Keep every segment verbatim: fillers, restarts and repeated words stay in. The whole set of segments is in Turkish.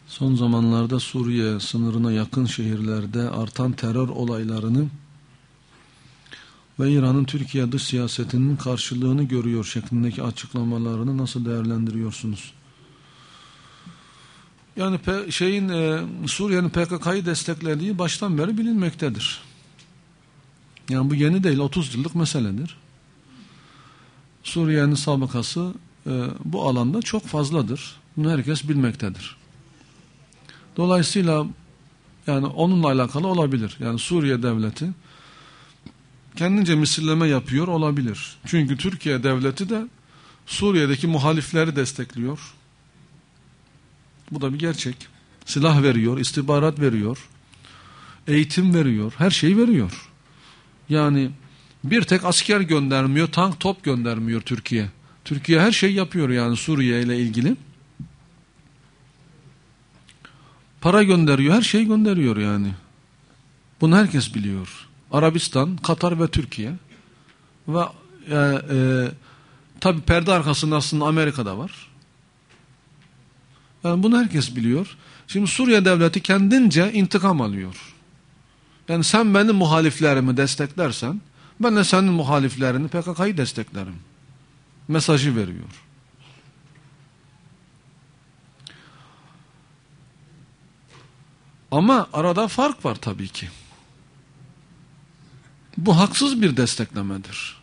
Son zamanlarda Suriye sınırına yakın şehirlerde artan terör olaylarını ve İran'ın Türkiye dış siyasetinin karşılığını görüyor şeklindeki açıklamalarını nasıl değerlendiriyorsunuz? Yani şeyin e, Suriye'nin P K K'yı desteklediği baştan beri bilinmektedir. Yani bu yeni değil, otuz yıllık meseledir. Suriye'nin sabıkası e, bu alanda çok fazladır. Bunu herkes bilmektedir. Dolayısıyla yani onunla alakalı olabilir. Yani Suriye devleti kendince misilleme yapıyor olabilir. Çünkü Türkiye devleti de Suriye'deki muhalifleri destekliyor. Bu da bir gerçek. Silah veriyor, istihbarat veriyor, eğitim veriyor, her şeyi veriyor. Yani bir tek asker göndermiyor, tank top göndermiyor Türkiye. Türkiye her şey yapıyor yani Suriye ile ilgili. Para gönderiyor, her şeyi gönderiyor yani. Bunu herkes biliyor. Arabistan, Katar ve Türkiye. Ve e, e, tabi perde arkasında aslında Amerika'da var. Yani bunu herkes biliyor. Şimdi Suriye devleti kendince intikam alıyor. Yani sen benim muhaliflerimi desteklersen, ben de senin muhaliflerini P K K'yı desteklerim. Mesajı veriyor. Ama arada fark var tabii ki. Bu haksız bir desteklemedir.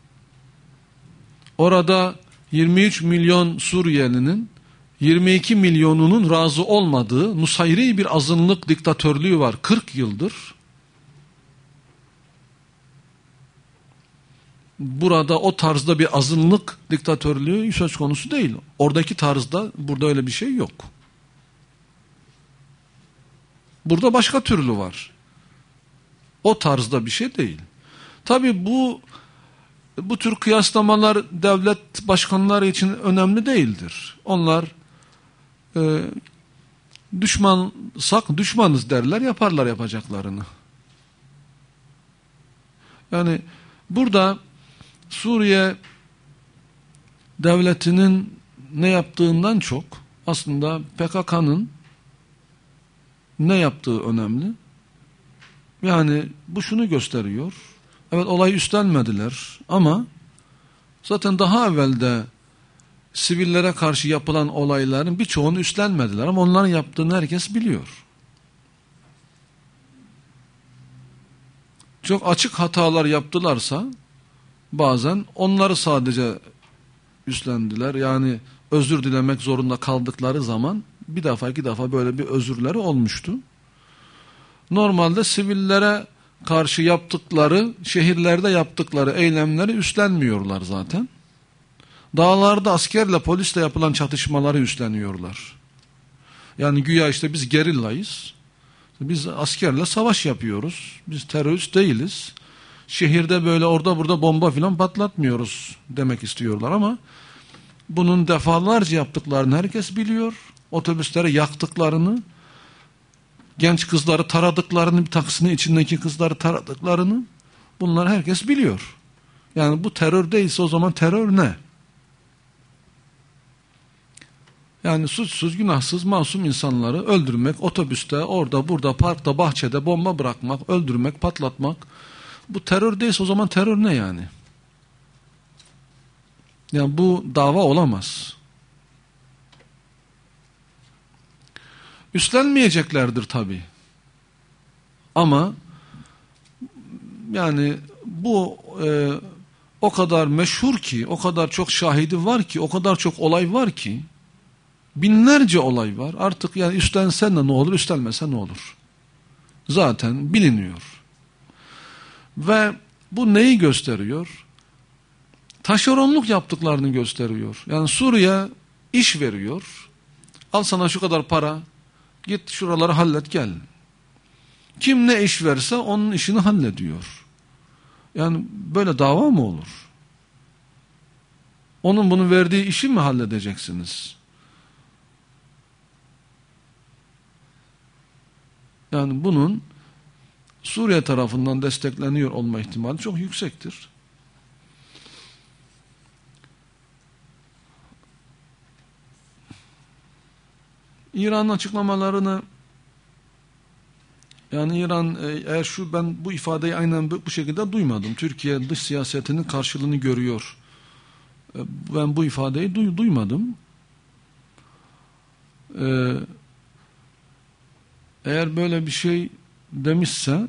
Orada yirmi üç milyon Suriyelinin yirmi iki milyonunun razı olmadığı Nusayri bir azınlık diktatörlüğü var kırk yıldır. Burada o tarzda bir azınlık diktatörlüğü söz konusu değil. Oradaki tarzda burada öyle bir şey yok. Burada başka türlü var. O tarzda bir şey değil. Tabii bu bu tür kıyaslamalar devlet başkanları için önemli değildir. Onlar e, düşmansak düşmanız derler, yaparlar yapacaklarını. Yani burada Suriye devletinin ne yaptığından çok aslında P K K'nın ne yaptığı önemli. Yani bu şunu gösteriyor. Evet, olayı üstlenmediler ama zaten daha evvelde sivillere karşı yapılan olayların birçoğunu üstlenmediler ama onların yaptığını herkes biliyor. Çok açık hatalar yaptılarsa bazen onları sadece üstlendiler. Yani özür dilemek zorunda kaldıkları zaman bir defa iki defa böyle bir özürleri olmuştu. Normalde sivillere karşı yaptıkları, şehirlerde yaptıkları eylemleri üstlenmiyorlar zaten. Dağlarda askerle polisle yapılan çatışmaları üstleniyorlar. Yani güya işte biz gerillayız. Biz askerle savaş yapıyoruz. Biz terörist değiliz. Şehirde böyle orada burada bomba filan patlatmıyoruz demek istiyorlar ama bunun defalarca yaptıklarını herkes biliyor. Otobüsleri yaktıklarını, genç kızları taradıklarını, bir taksinin içindeki kızları taradıklarını bunlar herkes biliyor. Yani bu terör değilse o zaman terör ne? Yani suçsuz, günahsız, masum insanları öldürmek, otobüste, orada, burada, parkta, bahçede bomba bırakmak, öldürmek, patlatmak. Bu terör değilse o zaman terör ne yani? Yani bu dava olamaz. Üstlenmeyeceklerdir tabii. Ama yani bu e, o kadar meşhur ki, o kadar çok şahidi var ki, o kadar çok olay var ki, binlerce olay var. Artık yani üstlensen de ne olur, üstlenmesen ne olur? Zaten biliniyor. Ve bu neyi gösteriyor? Taşeronluk yaptıklarını gösteriyor. Yani Suriye iş veriyor. Al sana şu kadar para, git şuraları hallet gel. Kim ne iş verse onun işini hallediyor. Yani böyle dava mı olur? Onun bunu verdiği işi mi halledeceksiniz? Yani bunun Suriye tarafından destekleniyor olma ihtimali çok yüksektir. İran'ın açıklamalarını, yani İran eğer şu, ben bu ifadeyi aynen bu, bu şekilde duymadım. Türkiye dış siyasetinin karşılığını görüyor. Ben bu ifadeyi duy, duymadım. Ee, eğer böyle bir şey demişse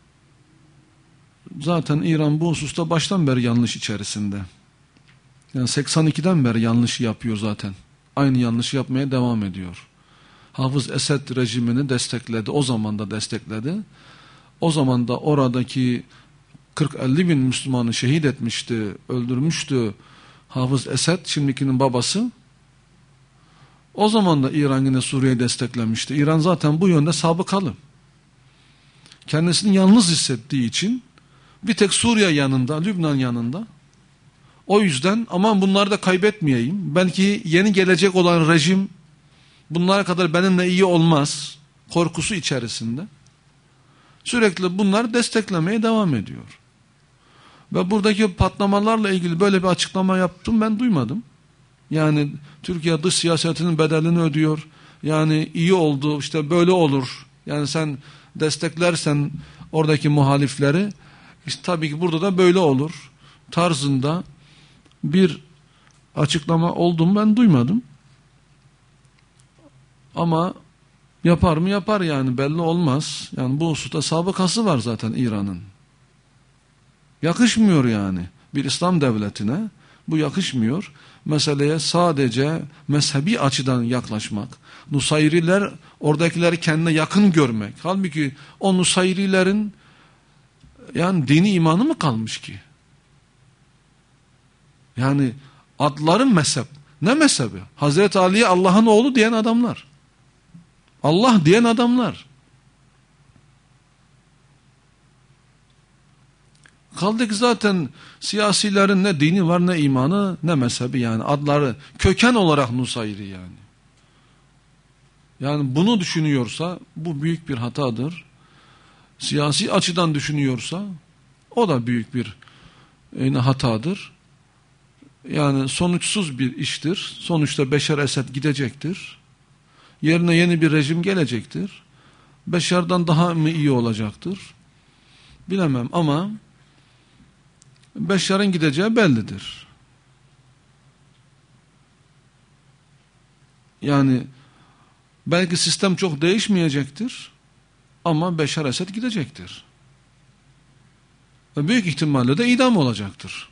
zaten İran bu hususta baştan beri yanlış içerisinde. Yani seksen ikiden beri yanlış yapıyor zaten. Aynı yanlışı yapmaya devam ediyor. Hafız Esed rejimini destekledi. O zaman da destekledi. O zaman da oradaki kırk elli bin Müslümanı şehit etmişti, öldürmüştü Hafız Esed, şimdikinin babası. O zaman da İran yine Suriye'yi desteklemişti. İran zaten bu yönde sabıkalı. Kendisini yalnız hissettiği için bir tek Suriye yanında, Lübnan yanında. O yüzden aman bunları da kaybetmeyeyim. Belki yeni gelecek olan rejim bunlara kadar benimle iyi olmaz korkusu içerisinde. Sürekli bunları desteklemeye devam ediyor. Ve buradaki patlamalarla ilgili böyle bir açıklama yaptım, ben duymadım. Yani Türkiye dış siyasetinin bedelini ödüyor. Yani iyi oldu, işte böyle olur. Yani sen desteklersen oradaki muhalifleri, işte tabii ki burada da böyle olur tarzında bir açıklama olduğunu ben duymadım. Ama yapar mı yapar, yani belli olmaz. Yani bu hususta sabıkası var zaten İran'ın. Yakışmıyor yani. Bir İslam devletine bu yakışmıyor. Meseleye sadece mezhebi açıdan yaklaşmak. Nusayriler, oradakileri kendine yakın görmek. Halbuki o Nusayrilerin yani dini imanı mı kalmış ki? Yani adların mezhep. Ne mezhebi? Hazreti Ali'ye Allah'ın oğlu diyen adamlar. Allah diyen adamlar. Kaldı ki zaten siyasilerin ne dini var, ne imanı, ne mezhebi, yani adları köken olarak Nusayri yani. Yani bunu düşünüyorsa bu büyük bir hatadır. Siyasi açıdan düşünüyorsa o da büyük bir yani hatadır. Yani sonuçsuz bir iştir. Sonuçta Beşar Esed gidecektir. Yerine yeni bir rejim gelecektir. Beşar'dan daha mı iyi olacaktır? Bilemem ama Beşar'ın gideceği bellidir. Yani belki sistem çok değişmeyecektir ama Beşar Esed gidecektir. Ve büyük ihtimalle de idam olacaktır.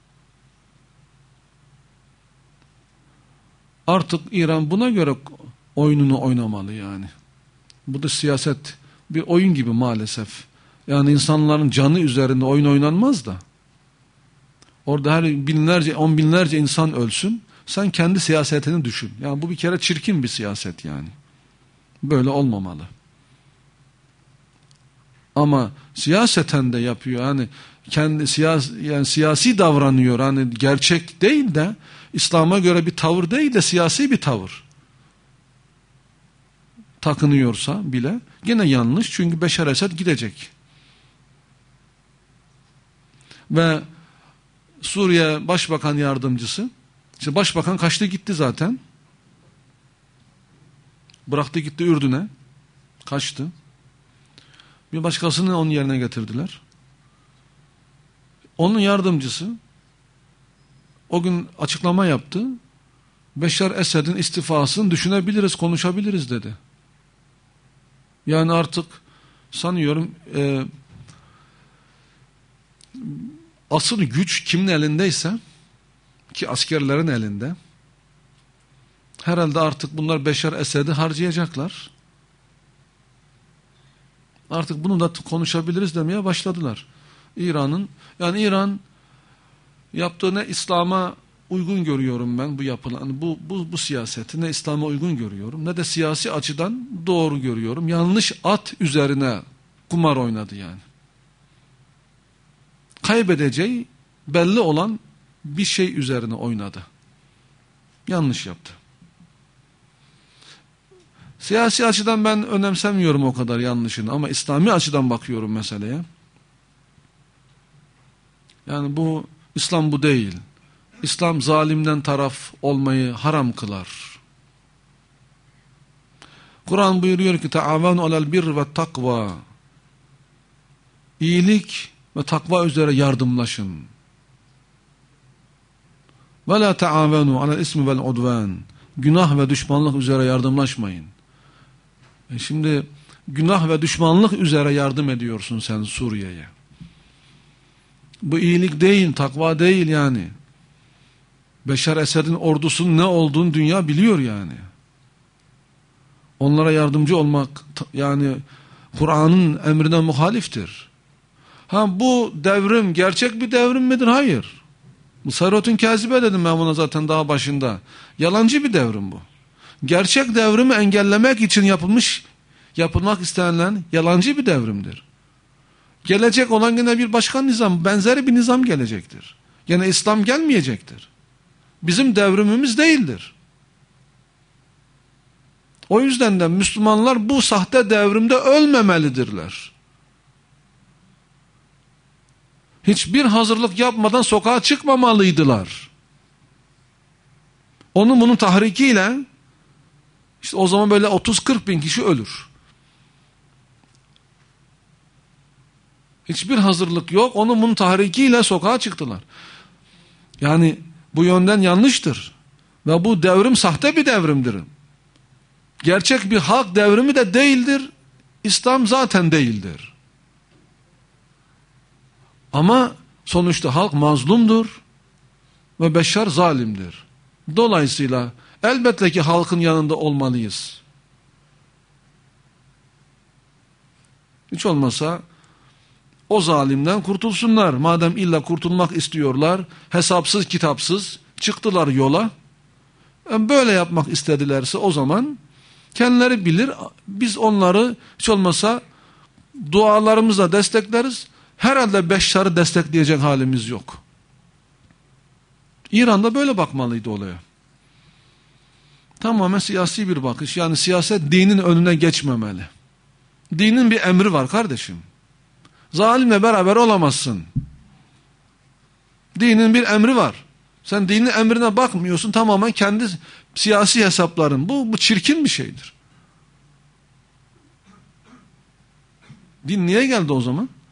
Artık İran buna göre oyununu oynamalı yani. Bu da siyaset bir oyun gibi maalesef. Yani insanların canı üzerinde oyun oynanmaz da. Orada her binlerce, on binlerce insan ölsün. Sen kendi siyasetini düşün. Yani bu bir kere çirkin bir siyaset yani. Böyle olmamalı. Ama siyaseten de yapıyor. Yani kendi siyasi, yani siyasi davranıyor. Hani gerçek değil de İslam'a göre bir tavır değil de siyasi bir tavır takınıyorsa bile gene yanlış. Çünkü Beşar Esed gidecek. Ve Suriye Başbakan Yardımcısı, işte Başbakan kaçtı gitti zaten. Bıraktı gitti Ürdün'e. Kaçtı. Bir başkasını onun yerine getirdiler. Onun yardımcısı o gün açıklama yaptı. Beşar Esed'in istifasını düşünebiliriz, konuşabiliriz dedi. Yani artık sanıyorum e, asıl güç kimin elindeyse, ki askerlerin elinde, herhalde artık bunlar Beşar Esed'i harcayacaklar. Artık bunu da konuşabiliriz demeye başladılar. İran'ın, yani İran yaptığı ne İslam'a uygun görüyorum ben bu yapılan bu bu bu siyaseti, ne İslam'a uygun görüyorum ne de siyasi açıdan doğru görüyorum. Yanlış at üzerine kumar oynadı yani. Kaybedeceği belli olan bir şey üzerine oynadı. Yanlış yaptı. Siyasi açıdan ben önemsemiyorum o kadar yanlışını ama İslami açıdan bakıyorum meseleye. Yani bu İslam bu değil. İslam zalimden taraf olmayı haram kılar. Kur'an buyuruyor ki taavanu alel birri ve takva. İyilik ve takva üzere yardımlaşın. Ve la taavanu alel ismi vel udvan. Günah ve düşmanlık üzere yardımlaşmayın. E şimdi günah ve düşmanlık üzere yardım ediyorsun sen Suriye'ye. Bu iyilik değil, takva değil yani. Beşar Esed'in ordusunun ne olduğunu dünya biliyor yani. Onlara yardımcı olmak yani Kur'an'ın emrine muhaliftir. Ha bu devrim gerçek bir devrim midir? Hayır. Musarratun Kazibe dedim ben buna zaten daha başında. Yalancı bir devrim bu. Gerçek devrimi engellemek için yapılmış, yapılmak istenilen yalancı bir devrimdir. Gelecek olan yine bir başka nizam, benzeri bir nizam gelecektir. Yine İslam gelmeyecektir. Bizim devrimimiz değildir. O yüzden de Müslümanlar bu sahte devrimde ölmemelidirler. Hiçbir hazırlık yapmadan sokağa çıkmamalıydılar. Onun bunun tahrikiyle işte o zaman böyle otuz kırk bin kişi ölür. Hiçbir hazırlık yok. Onun bunun tahrikiyle sokağa çıktılar. Yani bu yönden yanlıştır. Ve bu devrim sahte bir devrimdir. Gerçek bir halk devrimi de değildir. İslam zaten değildir. Ama sonuçta halk mazlumdur ve Beşşar zalimdir. Dolayısıyla elbette ki halkın yanında olmalıyız. Hiç olmasa o zalimden kurtulsunlar. Madem illa kurtulmak istiyorlar, hesapsız kitapsız çıktılar yola. Böyle yapmak istedilerse o zaman kendileri bilir. Biz onları hiç olmasa dualarımızla destekleriz. Herhalde Beşşar'ı destekleyecek halimiz yok. İran'da böyle bakmalıydı olaya. Tamamen siyasi bir bakış. Yani siyaset dinin önüne geçmemeli. Dinin bir emri var kardeşim. Zalimle beraber olamazsın. Dinin bir emri var. Sen dinin emrine bakmıyorsun, tamamen kendi siyasi hesapların. Bu, bu çirkin bir şeydir. Din niye geldi o zaman?